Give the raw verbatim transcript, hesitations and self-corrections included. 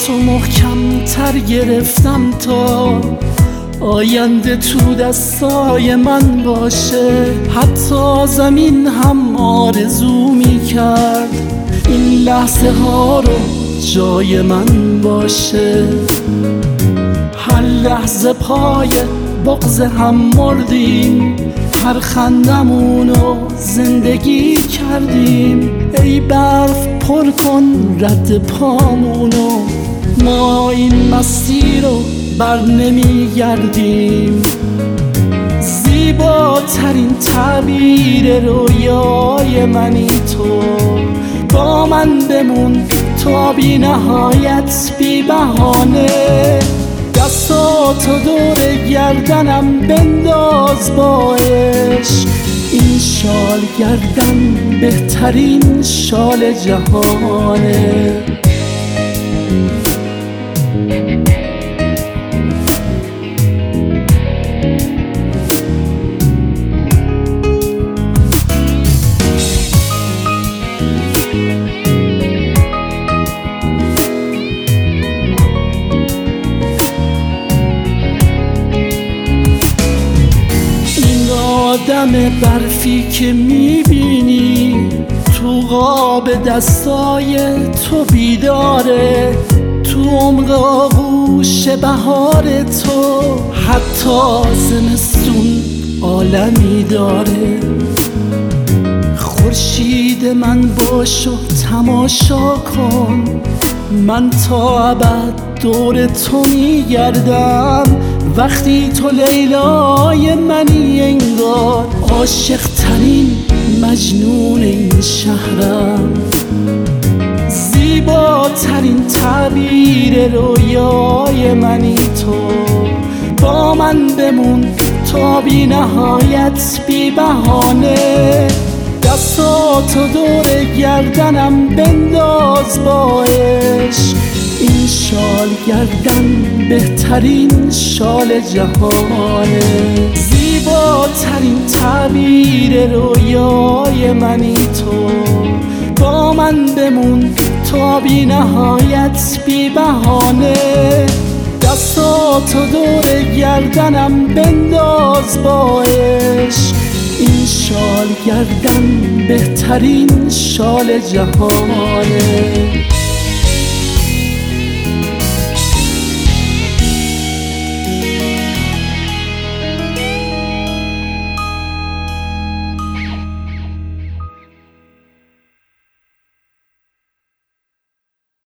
تو محکم تر گرفتم تا آینده تو دستای من باشه. حتی زمین هم آرزو می کرد این لحظه ها رو جای من باشه. هر لحظه پای بغض هم مردیم، هر خندمونو زندگی کردیم. ای برف پر کن رد پامونو، ما این مسیر رو بر نمی گردیم. زیباترین تعبیر رویای منی تو، با من بمون تا بی نهایت بی بهانه. دستاتو دور گردنم بنداز با عشق، این شال گردن بهترین شال جهانه. آدم برفی که میبینی تو قاب دستای تو بیداره، تو عمق آغوش بهار تو حتی زمستون عالمی داره. خورشید من باش و تماشا کن، من تا ابد دور تو میگردم. وقتی تو لیلای منی انگار عاشق ترین مجنون این شهرم. زیباترین تعبیر رویای منی تو، با من بمون تا بی نهایت بی بهانه. دستاتو دور گردنم بنداز با عشق، این شال گردن بهترین شال جهانه. زیباترین تعبیر رویای منی تو، با من بمون تا بی نهایت بی بهانه. دستاتو دور گردنم بنداز با عشق، این شال گردن بهترین شال جهانه.